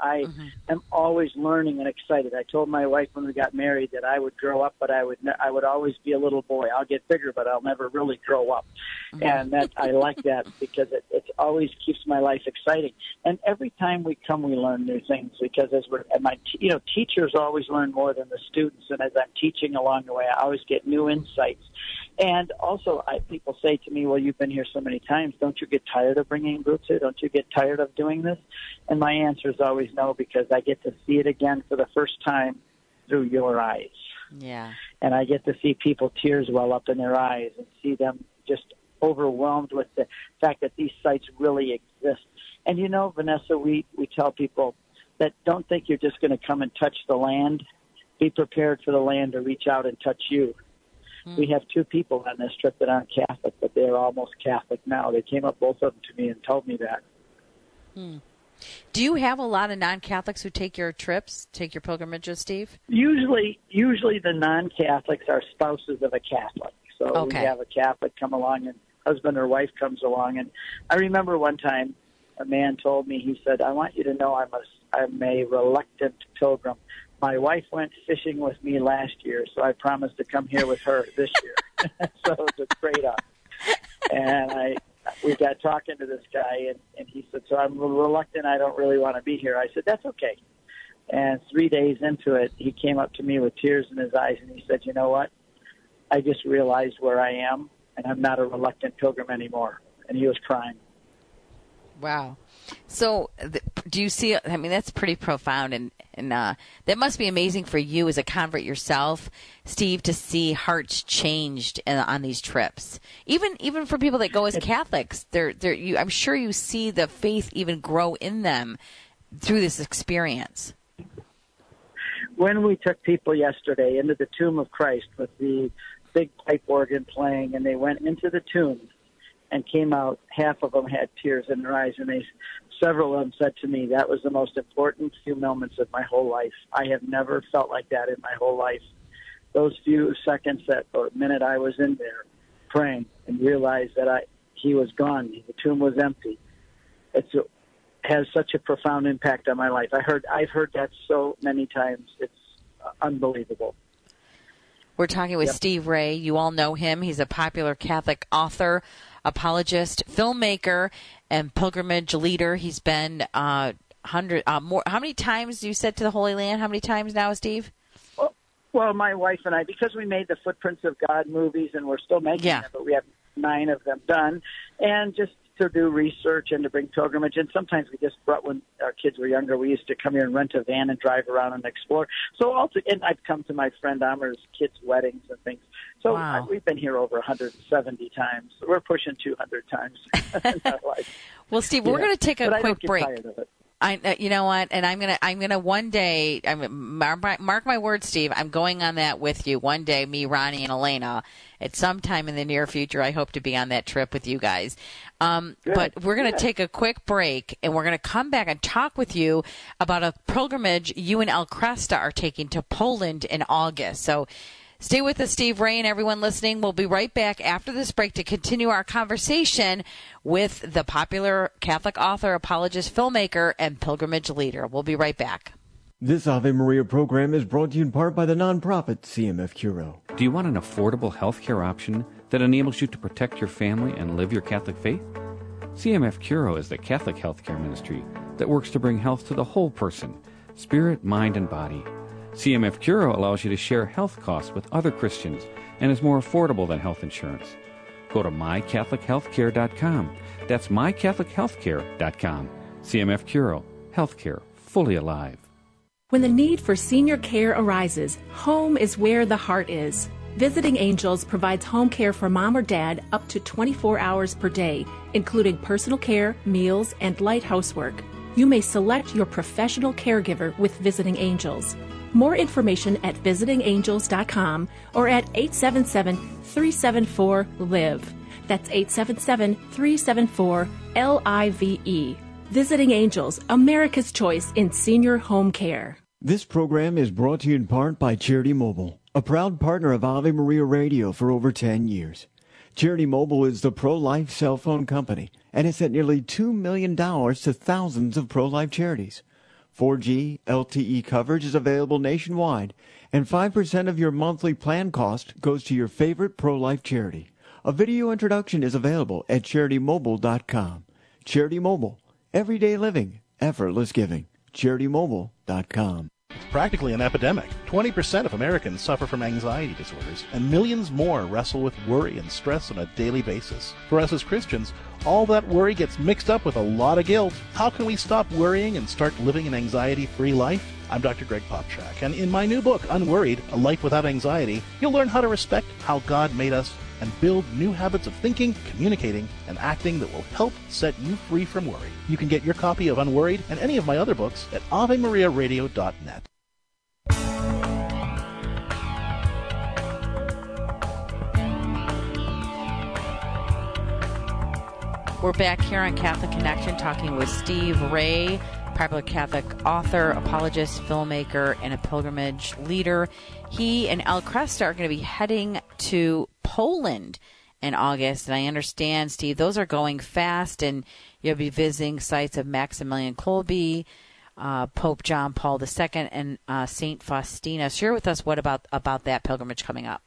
I mm-hmm. am always learning and excited. I told my wife when we got married that I would grow up, but I would ne- I would always be a little boy. I'll get bigger, but I'll never really grow up. Mm-hmm. And that I like that because it, it always keeps my life exciting. And every time we come, we learn new things because as we're, and my, you know, teachers always learn more than the students. And as I'm teaching along the way, I always get new insights. And also, I, people say to me, well, you've been here so many times. Don't you get tired of bringing groups here? Don't you get tired of doing this? And my answer is always no, because I get to see it again for the first time through your eyes. Yeah. And I get to see people tears well up in their eyes and see them just overwhelmed with the fact that these sites really exist. And, you know, Vanessa, we, we tell people that don't think you're just going to come and touch the land. Be prepared for the land to reach out and touch you. Mm. We have two people on this trip that aren't Catholic, but they're almost Catholic now. They came up, both of them, to me and told me that. Hmm. Do you have a lot of non-Catholics who take your trips, take your pilgrimages, Steve? Usually, usually the non-Catholics are spouses of a Catholic. So okay. we have a Catholic come along, and husband or wife comes along. And I remember one time a man told me, he said, I want you to know I'm a, I'm a reluctant pilgrim. My wife went fishing with me last year, so I promised to come here with her this year. So it was a trade-off. And I, we got talking to this guy, and, and he said, so I'm reluctant. I don't really want to be here. I said, that's okay. And three days into it, he came up to me with tears in his eyes, and he said, you know what? I just realized where I am, and I'm not a reluctant pilgrim anymore. And he was crying. Wow. So do you see, I mean, that's pretty profound, and, and uh, that must be amazing for you as a convert yourself, Steve, to see hearts changed in, on these trips. Even even for people that go as Catholics, they're, they're, you, I'm sure you see the faith even grow in them through this experience. When we took people yesterday into the tomb of Christ with the big pipe organ playing, and they went into the tomb and came out, half of them had tears in their eyes, and they, several of them said to me, that was the most important few moments of my whole life. I have never felt like that in my whole life. Those few seconds, that or minute I was in there praying and realized that I he was gone, the tomb was empty. It's a, has such a profound impact on my life. I heard, I've heard that so many times. It's unbelievable. We're talking with Yep. Steve Ray. You all know him. He's a popular Catholic author, apologist, filmmaker, and pilgrimage leader. He's been uh, hundred uh, more. How many times you said to the Holy Land? How many times now, Steve? Well, well, my wife and I, because we made the Footprints of God movies, and we're still making Yeah. them, but we have nine of them done, and just to do research and to bring pilgrimage. And sometimes we just brought, when our kids were younger, we used to come here and rent a van and drive around and explore. So also, and I'd come to my friend Amar's kids' weddings and things. So Wow. I, we've been here over one hundred seventy times. We're pushing two hundred times in our life. Well, Steve, we're Yeah. going to take a But I quick don't get break. tired of it. I, uh, you know what? And I'm gonna, I'm gonna one day. I'm mark my, mark my words, Steve. I'm going on that with you one day. Me, Ronnie, and Elena. At some time in the near future, I hope to be on that trip with you guys. Um, but we're gonna Good. take a quick break, and we're gonna come back and talk with you about a pilgrimage you and El Cresta are taking to Poland in August. So. Stay with us, Steve Ray, and everyone listening. We'll be right back after this break to continue our conversation with the popular Catholic author, apologist, filmmaker, and pilgrimage leader. We'll be right back. This Ave Maria program is brought to you in part by the nonprofit C M F Curo. Do you want an affordable healthcare option that enables you to protect your family and live your Catholic faith? C M F Curo is the Catholic healthcare ministry that works to bring health to the whole person, spirit, mind, and body. C M F Curo allows you to share health costs with other Christians and is more affordable than health insurance. Go to my catholic health care dot com. That's my catholic health care dot com. C M F Curo, healthcare fully alive. When the need for senior care arises, home is where the heart is. Visiting Angels provides home care for mom or dad up to twenty-four hours per day, including personal care, meals, and light housework. You may select your professional caregiver with Visiting Angels. More information at visiting angels dot com or at eight seven seven, three seven four, L I V E. That's eight seven seven, three seven four, L I V E. Visiting Angels, America's choice in senior home care. This program is brought to you in part by Charity Mobile, a proud partner of Ave Maria Radio for over ten years. Charity Mobile is the pro-life cell phone company and has sent nearly two million dollars to thousands of pro-life charities. four G L T E coverage is available nationwide, and five percent of your monthly plan cost goes to your favorite pro-life charity. A video introduction is available at charity mobile dot com. Charity Mobile. Everyday living. Effortless giving. charity mobile dot com. It's practically an epidemic. twenty percent of Americans suffer from anxiety disorders, and millions more wrestle with worry and stress on a daily basis. For us as Christians, all that worry gets mixed up with a lot of guilt. How can we stop worrying and start living an anxiety-free life? I'm Doctor Greg Popchak, and in my new book, Unworried, A Life Without Anxiety, you'll learn how to respect how God made us and build new habits of thinking, communicating, and acting that will help set you free from worry. You can get your copy of Unworried and any of my other books at ave maria radio dot net. We're back here on Catholic Connection talking with Steve Ray, popular Catholic author, apologist, filmmaker, and a pilgrimage leader. He and El Cresta are going to be heading to Poland in August, and I understand, Steve, those are going fast, and you'll be visiting sites of Maximilian Kolbe, uh, Pope John Paul the Second, and uh, Saint Faustina. Share with us what about, about that pilgrimage coming up.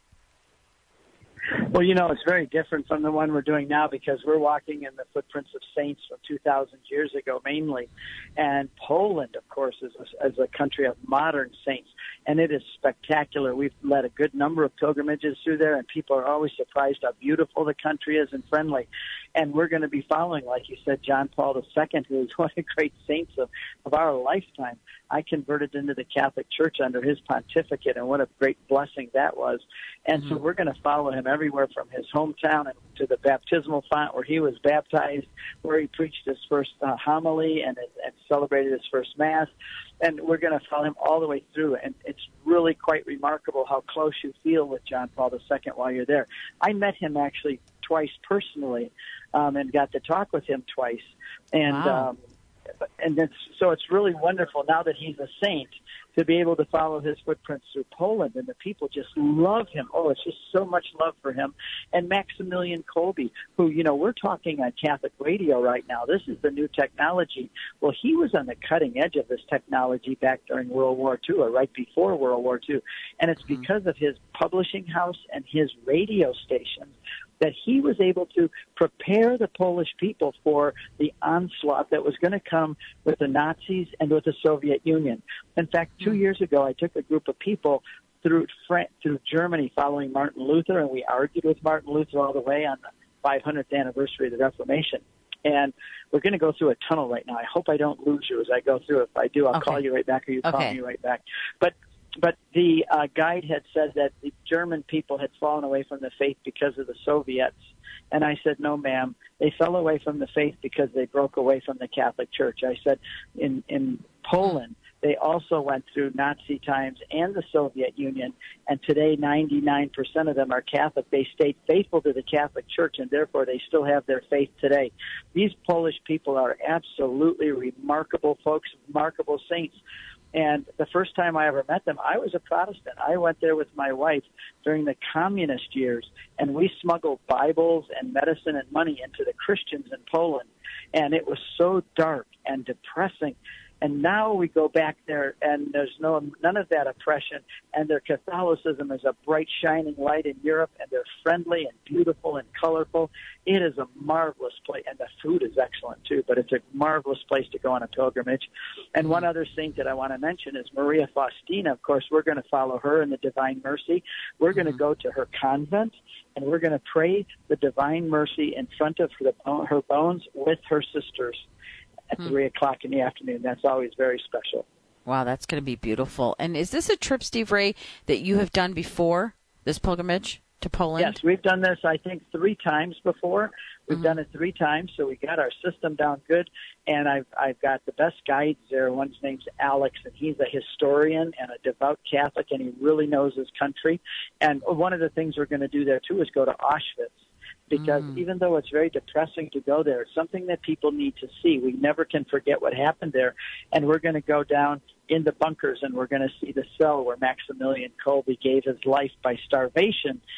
Well, you know, it's very different from the one we're doing now because we're walking in the footprints of saints from two thousand years ago mainly. And Poland, of course, is a, is a country of modern saints, and it is spectacular. We've led a good number of pilgrimages through there, and people are always surprised how beautiful the country is and friendly. And we're going to be following, like you said, John Paul the Second, who is one of the great saints of, of our lifetime. I converted into the Catholic Church under his pontificate, and what a great blessing that was. And mm-hmm. so we're going to follow him everywhere from his hometown and to the baptismal font where he was baptized, where he preached his first uh, homily and, and celebrated his first Mass. And we're going to follow him all the way through. And it's really quite remarkable how close you feel with John Paul the Second while you're there. I met him actually twice personally um, and got to talk with him twice. And wow. um, and it's, so it's really wonderful now that he's a saint to be able to follow his footprints through Poland, and the people just love him. Oh, it's just so much love for him. And Maximilian Kolbe, who, you know, we're talking on Catholic radio right now. This is the new technology. Well, he was on the cutting edge of this technology back during World War Two or right before World War Two. And it's mm-hmm. because of his publishing house and his radio stations that he was able to prepare the Polish people for the onslaught that was going to come with the Nazis and with the Soviet Union. In fact, two years ago, I took a group of people through through Germany following Martin Luther, and we argued with Martin Luther all the way on the five hundredth anniversary of the Reformation. And we're going to go through a tunnel right now. I hope I don't lose you as I go through. If I do, I'll okay. call you right back, or you call okay. me right back. But But the uh, guide had said that the German people had fallen away from the faith because of the Soviets. And I said, no, ma'am. They fell away from the faith because they broke away from the Catholic Church. I said, in, in Poland, they also went through Nazi times and the Soviet Union. And today, ninety-nine percent of them are Catholic. They stayed faithful to the Catholic Church, and therefore they still have their faith today. These Polish people are absolutely remarkable folks, remarkable saints. And the first time I ever met them, I was a Protestant. I went there with my wife during the communist years, and we smuggled Bibles and medicine and money into the Christians in Poland. And it was so dark and depressing. And now we go back there, and there's no none of that oppression, and their Catholicism is a bright, shining light in Europe, and they're friendly and beautiful and colorful. It is a marvelous place, and the food is excellent, too, but it's a marvelous place to go on a pilgrimage. And one other saint that I want to mention is Maria Faustina. Of course, we're going to follow her in the Divine Mercy. We're going to go to her convent, and we're going to pray the Divine Mercy in front of her, her bones with her sisters at hmm. three o'clock in the afternoon. That's always very special. Wow, that's going to be beautiful. And is this a trip, Steve Ray, that you have done before, this pilgrimage to Poland? Yes, we've done this, I think, three times before. We've mm-hmm. done it three times, so we got our system down good. And I've, I've got the best guides there. One's name's Alex, and he's a historian and a devout Catholic, and he really knows his country. And one of the things we're going to do there, too, is go to Auschwitz. Because mm. even though it's very depressing to go there, it's something that people need to see. We never can forget what happened there. And we're going to go down in the bunkers, and we're going to see the cell where Maximilian Kolbe gave his life by starvation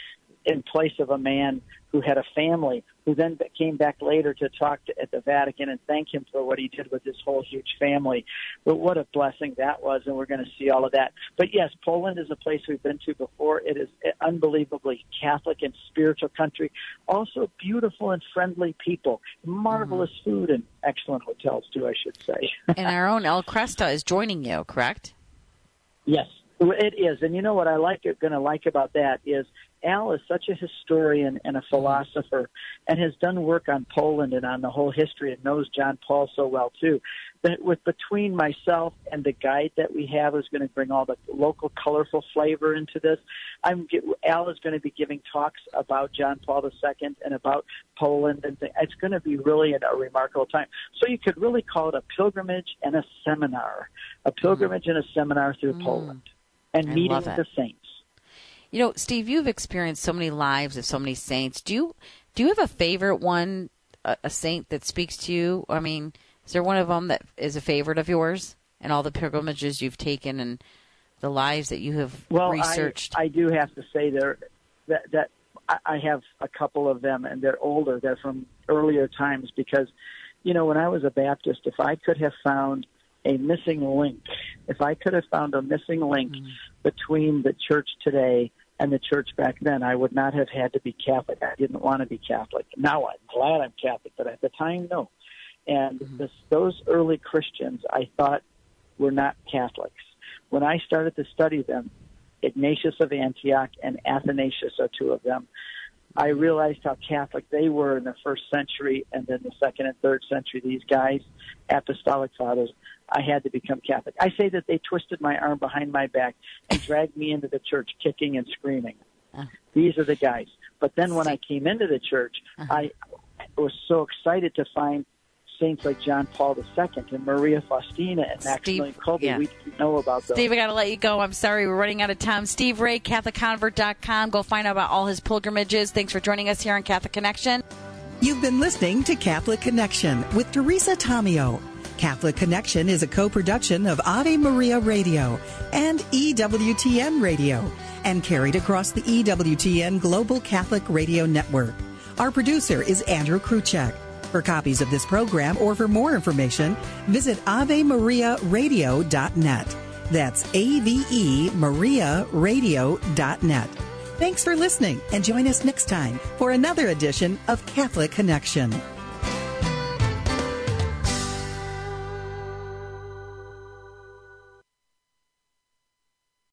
in place of a man who had a family, who then came back later to talk to, at the Vatican and thank him for what he did with his whole huge family. But what a blessing that was, and we're going to see all of that. But yes, Poland is a place we've been to before. It is an unbelievably Catholic and spiritual country. Also beautiful and friendly people, marvelous mm-hmm. food, and excellent hotels too, I should say. And our own El Cresta is joining you, correct? Yes, it is. And you know what I like going to like about that is Al is such a historian and a philosopher and has done work on Poland and on the whole history and knows John Paul so well, too, that with between myself and the guide that we have is going to bring all the local colorful flavor into this. I'm Al is going to be giving talks about John Paul the Second and about Poland, and th- it's going to be really a, a remarkable time. So you could really call it a pilgrimage and a seminar, a pilgrimage mm. and a seminar through mm. Poland, and I meeting the saints. You know, Steve, you've experienced so many lives of so many saints. Do you do you have a favorite one, a, a saint that speaks to you? I mean, is there one of them that is a favorite of yours and all the pilgrimages you've taken and the lives that you have well, researched? I, I do have to say there that, that I have a couple of them, and they're older. They're from earlier times because, you know, when I was a Baptist, if I could have found a missing link, if I could have found a missing link mm. between the church today and the church back then, I would not have had to be Catholic. I didn't want to be Catholic. Now I'm glad I'm Catholic, but at the time, no. And mm-hmm. this, those early Christians, I thought, were not Catholics. When I started to study them, Ignatius of Antioch and Athanasius are two of them, I realized how Catholic they were in the first century, and then the second and third century, these guys, apostolic fathers. I had to become Catholic. I say that they twisted my arm behind my back and dragged me into the church kicking and screaming. Uh, These are the guys. But then when I came into the church, uh-huh. I was so excited to find saints like John Paul the Second and Maria Faustina and Maximilian Kolbe. Yeah. We didn't know about those. Steve, I got to let you go. I'm sorry. We're running out of time. Steve Ray, Catholic Convert dot com. Go find out about all his pilgrimages. Thanks for joining us here on Catholic Connection. You've been listening to Catholic Connection with Teresa Tomeo. Catholic Connection is a co-production of Ave Maria Radio and E W T N Radio and carried across the E W T N Global Catholic Radio Network. Our producer is Andrew Kruchek. For copies of this program or for more information, visit ave maria radio dot net. That's A V E Maria Radio dot net. Thanks for listening, and join us next time for another edition of Catholic Connection.